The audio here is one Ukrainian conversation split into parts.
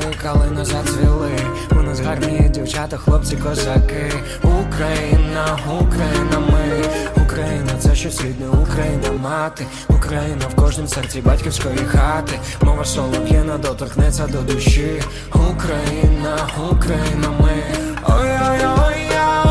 калини зацвіли. У нас гарні дівчата, хлопці, козаки. Україна, Україна, ми. Україна — це щось рідне, Україна мати. Україна в кожнім серці батьківської хати. Мова солов'їна доторкнеться до душі. Україна, Україна, ми. Ой-ой-ой.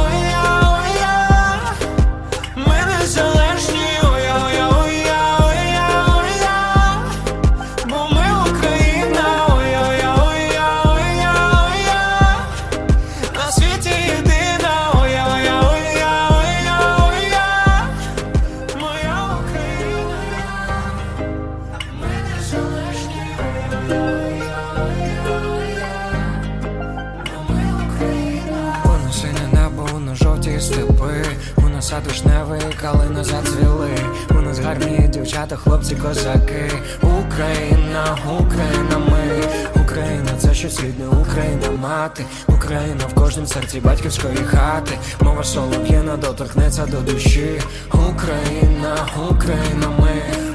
Степи, у нас сад вишневий, калини зацвіли. У нас гарні дівчата, хлопці, козаки. Україна, Україна, ми. Україна — це щось рідне, Україна мати. Україна в кожнім серці батьківської хати. Мова солов'їна доторкнеться до душі. Україна, Україна, ми.